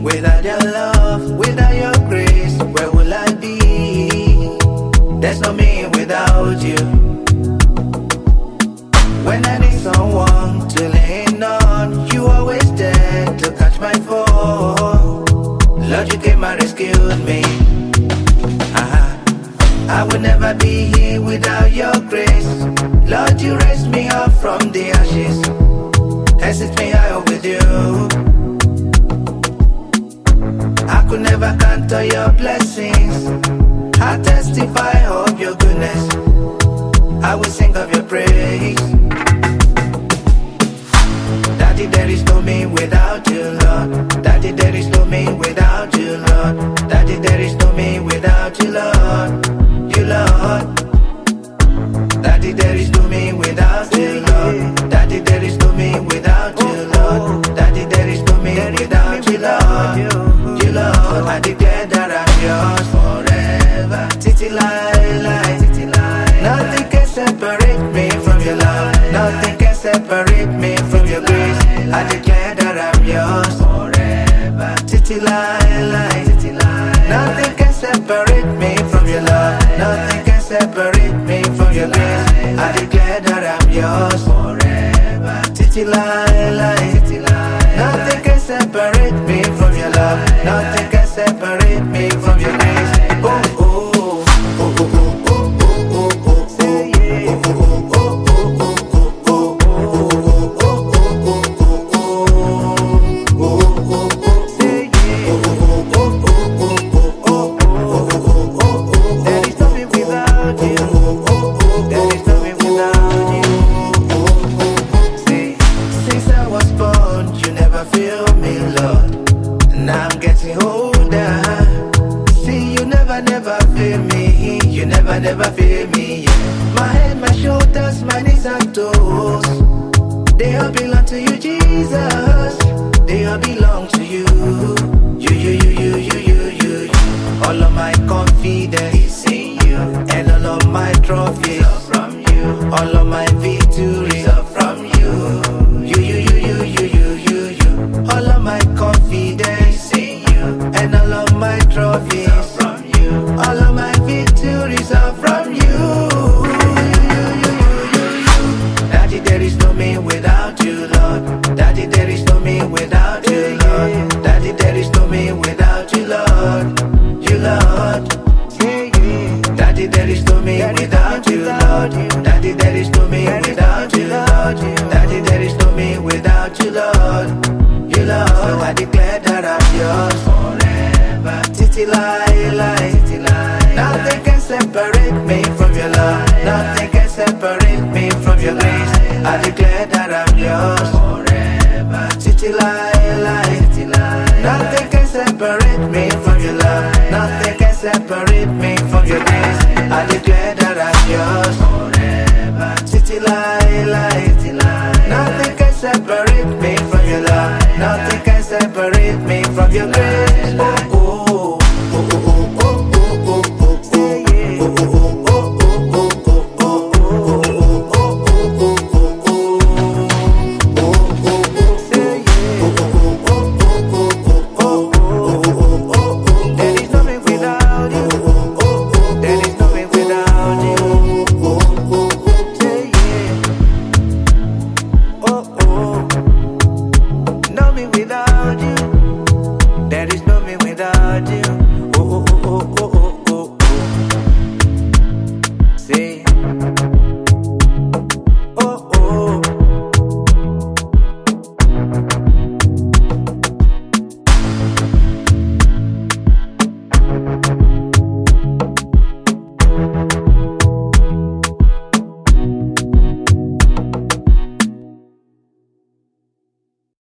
Without your love, without your grace, where will I be? There's no me without you. When I need someone to lean on, you always there to catch my fall. Lord, you came and rescued me. I would never be here without your grace. Lord, you raised me up from the ashes and set me high with you. I could never count all your blessings. I testify of your goodness. I will sing of your praise. Daddy, there is no me without you, Lord. Daddy, there is no me without you, Lord. Daddy, there is no me without you, Lord. You, Lord. Daddy, there is no me without you, Lord. Daddy, there is no me without you, Lord. Daddy, there is no me without you, Lord. You, Lord. I declare that I'm yours forever. Titi lie. Nothing can separate me from your love. Nothing can separate me from your grace. I declare that I'm yours forever. Titi lie. Nothing can separate me from your love. Nothing can separate me from your grace. I declare that I'm yours forever. Titi lie. Nothing can separate me from your love. Nothing can separate me from your grace. Oh, oh. Never feel me, yeah. My head, my shoulders, my knees and toes, they all belong to you, Jesus. They all belong to you. You. All of my confidence is in you, and all of my trophies are from you. All of my victories are from you. You. All of my confidence is in you, and all of my trophies are from you. All of my victories are from you. Daddy, there is no me without you, Lord. Daddy, there is no me without you, Lord. Daddy, there is no me without you, Lord. You, Lord. Daddy, there is no me without you, Lord. Daddy, there is no me without you, Lord. Daddy, there is no me without you, Lord. You, Lord. So I declare that I'm yours forever. Titi lie. Nothing can separate me from your love. Nothing can separate me from your grace. I declare that I'm yours forever. Titi lie. Nothing can separate me from your love. Nothing can separate me from your grace. I declare that I'm yours forever. Titi lie. Nothing can separate me from your love. Nothing can separate me from your grace. Oh.